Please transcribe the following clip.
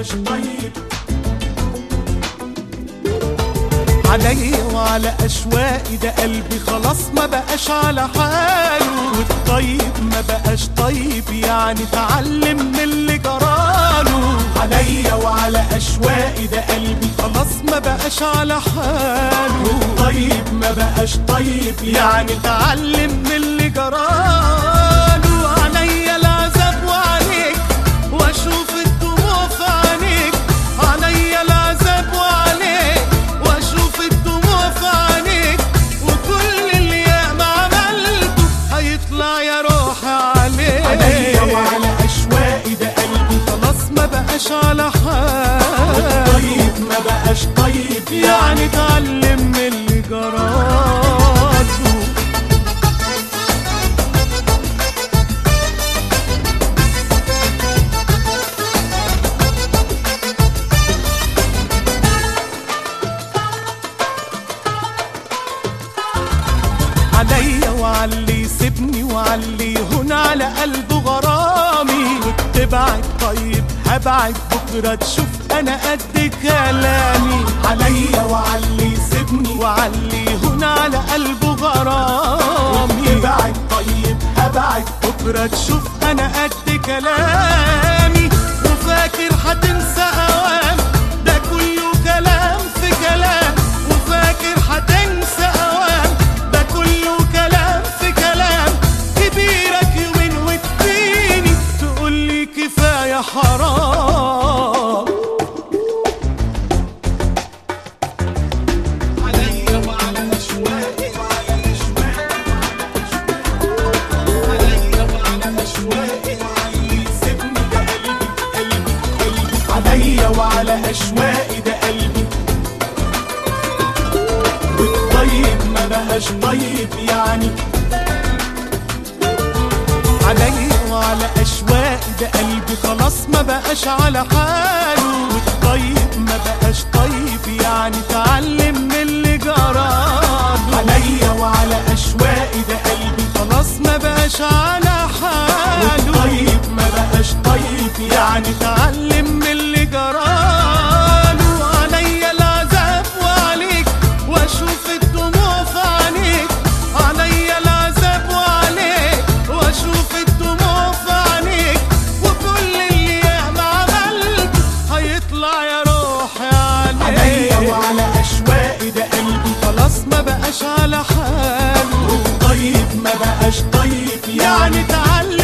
بقاش طيب عليا وعلى أشواقي، ده قلبي خلاص ما بقاش على حاله، والطيب ما بقاش طيب يعني اتعلم من اللي جراله. عليا وعلى أشواقي، ده قلبي خلاص ما بقاش على حاله، والطيب ما بقاش طيب يعني اتعلم من اللي جراله. عليا العذاب وعليك واشوف الدموع في عينيك، عليا العذاب وعليك واشوف الدموع في عينيك، وكل اللي ياما عملته هيطلع يا روحي عليك. عليا وعلى اشواقي، ده قلبي خلاص ما بقاش على حال، طيب ما بقاش طيب يعني اتعلم من اللي جراله. عليا وعلي يسيبني وعلي يهون على قلبه غرامي، وتبعد طيب هبعد بكره تشوف انا قد كلامي. عليا وعلي يسيبني وعلي يهون على قلبه غرامي، وتبعد طيب هبعد بكره تشوف انا قد كلامي. وفاكر هتنسى اوام، ده كله كلام في كلام، وفاكر هتنسى اوام، ده كله كلام في كلام. كبيرك يومين وتديني تقولي كفايه حرام. عليا وعلى اشواقي، وعلى اشواقي، عليا وعلى اشواقي، وعلي يسيبني ده قلبي قلبي قلبي. عليا وعلى اشواقي، ده قلبي والطيب ما بقاش طيب يعني. عليا وعلى اشواقي، ده قلبي خلاص ما بقاش على حاله، والطيب ما بقاش طيب يعني اتعلم من اللي جراله. عليا وعلى اشواقي، ده قلبي خلاص ما بقاش على حاله، والطيب ما بقاش طيب يعني اتعلم من اللي جراله. عليا العذاب وعليك واشوف الدموع في عينيك، عليا العذاب وعليك واشوف الدموع في عينيك، وكل اللي ياما عملته هيطلع يا روحي عليك. عليا وعلى اشواقي، ده قلبي خلاص ما بقاش على حاله، والطيب ما بقاش طيب يعني اتعلم